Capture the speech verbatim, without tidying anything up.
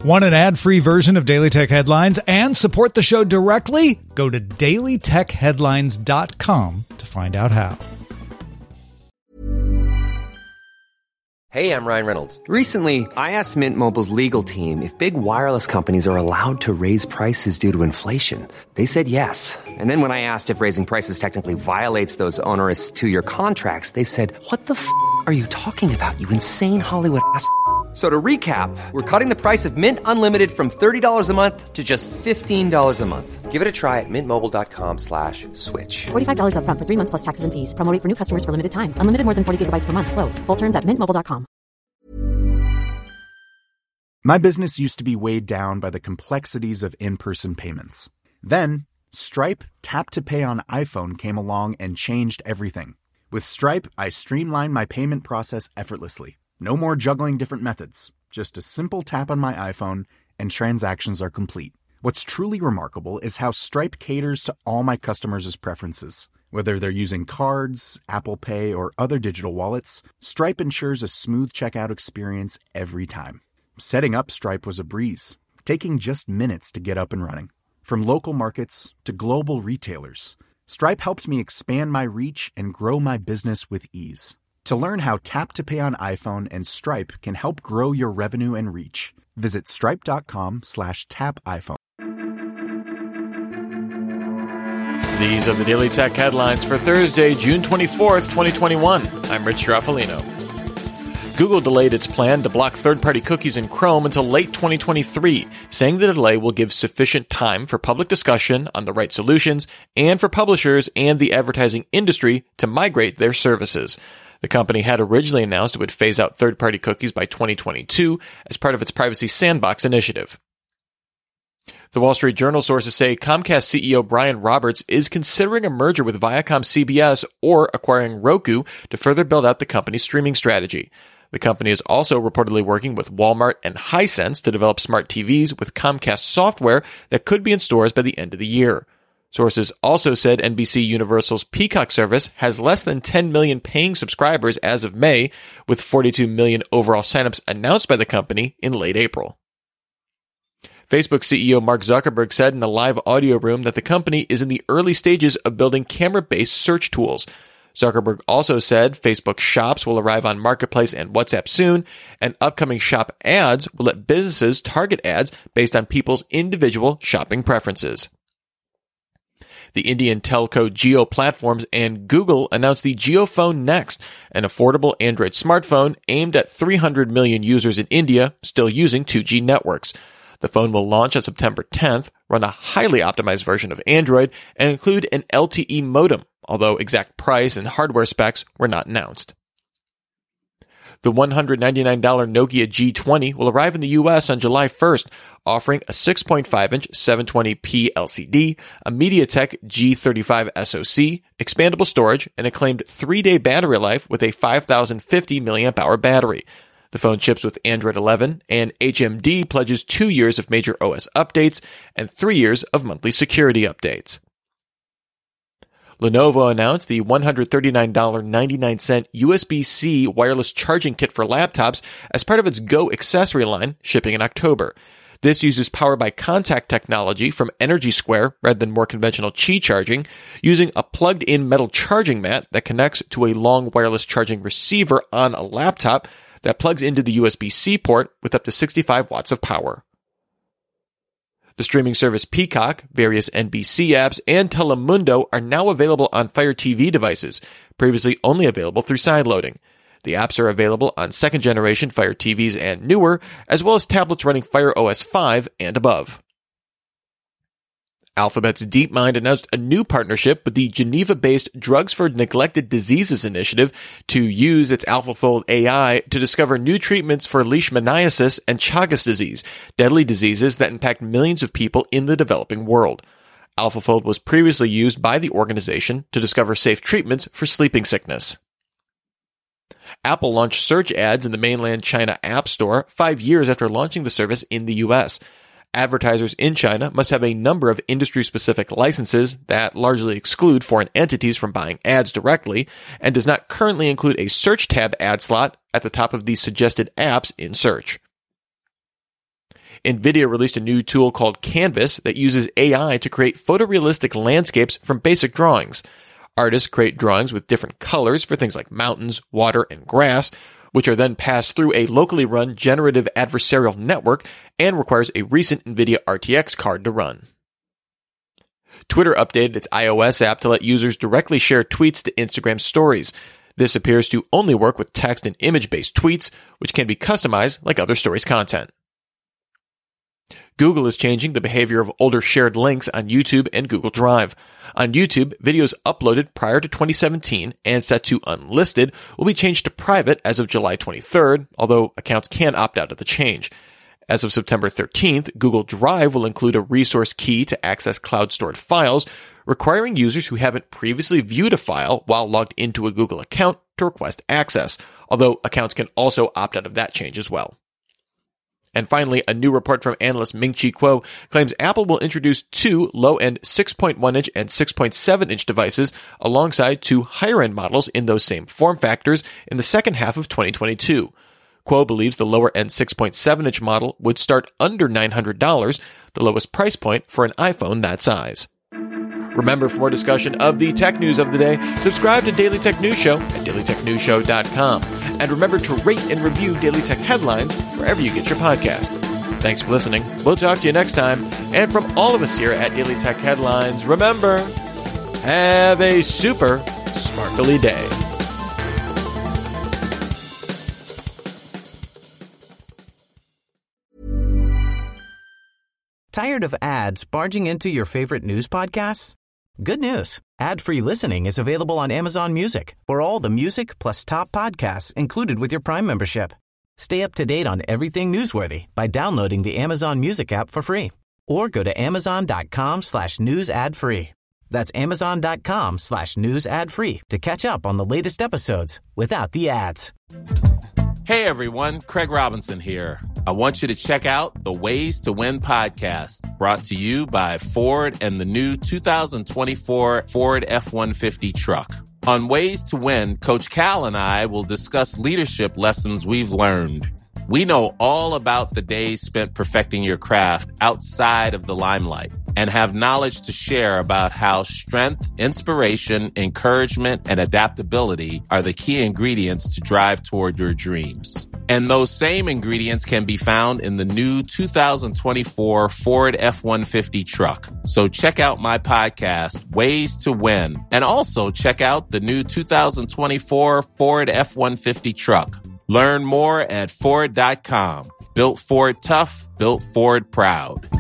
Want an ad-free version of Daily Tech Headlines and support the show directly? Go to daily tech headlines dot com to find out how. Hey, I'm Ryan Reynolds. Recently, I asked Mint Mobile's legal team if big wireless companies are allowed to raise prices due to inflation. They said yes. And then when I asked if raising prices technically violates those onerous two-year contracts, they said, what the f*** are you talking about, you insane Hollywood ass f- So to recap, we're cutting the price of Mint Unlimited from thirty dollars a month to just fifteen dollars a month. Give it a try at mintmobile.com slash switch. forty-five dollars up front for three months plus taxes and fees. Promo rate for new customers for limited time. Unlimited more than forty gigabytes per month. Slows full terms at mint mobile dot com. My business used to be weighed down by the complexities of in-person payments. Then, Stripe Tap to Pay on iPhone came along and changed everything. With Stripe, I streamlined my payment process effortlessly. No more juggling different methods. Just a simple tap on my iPhone and transactions are complete. What's truly remarkable is how Stripe caters to all my customers' preferences. Whether they're using cards, Apple Pay, or other digital wallets, Stripe ensures a smooth checkout experience every time. Setting up Stripe was a breeze, taking just minutes to get up and running. From local markets to global retailers, Stripe helped me expand my reach and grow my business with ease. To learn how Tap to Pay on iPhone and Stripe can help grow your revenue and reach, visit stripe.com slash tap iPhone. These are the Daily Tech Headlines for Thursday, June twenty-fourth, twenty twenty-one. I'm Rich Straffolino. Google delayed its plan to block third-party cookies in Chrome until late twenty twenty-three, saying the delay will give sufficient time for public discussion on the right solutions and for publishers and the advertising industry to migrate their services. The company had originally announced it would phase out third-party cookies by twenty twenty-two as part of its Privacy Sandbox initiative. The Wall Street Journal sources say Comcast C E O Brian Roberts is considering a merger with Viacom C B S or acquiring Roku to further build out the company's streaming strategy. The company is also reportedly working with Walmart and Hisense to develop smart T Vs with Comcast software that could be in stores by the end of the year. Sources also said N B C Universal's Peacock service has less than ten million paying subscribers as of May, with forty-two million overall signups announced by the company in late April. Facebook C E O Mark Zuckerberg said in a live audio room that the company is in the early stages of building camera-based search tools. Zuckerberg also said Facebook Shops will arrive on Marketplace and WhatsApp soon, and upcoming Shop ads will let businesses target ads based on people's individual shopping preferences. The Indian telco Jio Platforms and Google announced the JioPhone Next, an affordable Android smartphone aimed at three hundred million users in India still using two G networks. The phone will launch on September tenth, run a highly optimized version of Android, and include an L T E modem, although exact price and hardware specs were not announced. The one hundred ninety-nine dollars Nokia G twenty will arrive in the U S on July first, offering a six point five inch seven twenty p L C D, a MediaTek G thirty-five S O C, expandable storage, and a claimed three-day battery life with a five thousand fifty milliamp hour battery. The phone ships with Android eleven, and H M D pledges two years of major O S updates and three years of monthly security updates. Lenovo announced the one hundred thirty-nine dollars and ninety-nine cents U S B-C wireless charging kit for laptops as part of its Go accessory line, shipping in October. This uses power by contact technology from Energy Square rather than more conventional Qi charging, using a plugged-in metal charging mat that connects to a long wireless charging receiver on a laptop that plugs into the U S B-C port with up to sixty-five watts of power. The streaming service Peacock, various N B C apps, and Telemundo are now available on Fire T V devices, previously only available through sideloading. The apps are available on second-generation Fire T Vs and newer, as well as tablets running Fire O S five and above. Alphabet's DeepMind announced a new partnership with the Geneva-based Drugs for Neglected Diseases initiative to use its AlphaFold A I to discover new treatments for leishmaniasis and Chagas disease, deadly diseases that impact millions of people in the developing world. AlphaFold was previously used by the organization to discover safe treatments for sleeping sickness. Apple launched search ads in the mainland China App Store five years after launching the service in the U S. Advertisers in China must have a number of industry-specific licenses that largely exclude foreign entities from buying ads directly, and does not currently include a search tab ad slot at the top of the suggested apps in search. NVIDIA released a new tool called Canvas that uses A I to create photorealistic landscapes from basic drawings. Artists create drawings with different colors for things like mountains, water, and grass, which are then passed through a locally run generative adversarial network and requires a recent NVIDIA R T X card to run. Twitter updated its iOS app to let users directly share tweets to Instagram stories. This appears to only work with text and image-based tweets, which can be customized like other stories content. Google is changing the behavior of older shared links on YouTube and Google Drive. On YouTube, videos uploaded prior to twenty seventeen and set to unlisted will be changed to private as of July twenty-third, although accounts can opt out of the change. As of September thirteenth, Google Drive will include a resource key to access cloud-stored files, requiring users who haven't previously viewed a file while logged into a Google account to request access, although accounts can also opt out of that change as well. And finally, a new report from analyst Ming-Chi Kuo claims Apple will introduce two low-end six point one inch and six point seven inch devices alongside two higher-end models in those same form factors in the second half of twenty twenty-two. Kuo believes the lower-end six point seven inch model would start under nine hundred dollars, the lowest price point for an iPhone that size. Remember, for more discussion of the tech news of the day, subscribe to Daily Tech News Show at daily tech news show dot com. And remember to rate and review Daily Tech Headlines wherever you get your podcast. Thanks for listening. We'll talk to you next time. And from all of us here at Daily Tech Headlines, remember, have a super sparkly day. Tired of ads barging into your favorite news podcasts? Good news. Ad-free listening is available on Amazon Music for all the music plus top podcasts included with your Prime membership. Stay up to date on everything newsworthy by downloading the Amazon Music app for free or go to amazon.com slash news ad free. That's amazon.com slash news ad free to catch up on the latest episodes without the ads. Hey everyone, Craig Robinson here. I want you to check out the Ways to Win podcast, brought to you by Ford and the new two thousand twenty-four Ford F one fifty truck. On Ways to Win, Coach Cal and I will discuss leadership lessons we've learned. We know all about the days spent perfecting your craft outside of the limelight and have knowledge to share about how strength, inspiration, encouragement, and adaptability are the key ingredients to drive toward your dreams. And those same ingredients can be found in the new two thousand twenty-four Ford F one fifty truck. So check out my podcast, Ways to Win, and also check out the new two thousand twenty-four Ford F one fifty truck. Learn more at Ford dot com. Built Ford tough, built Ford proud.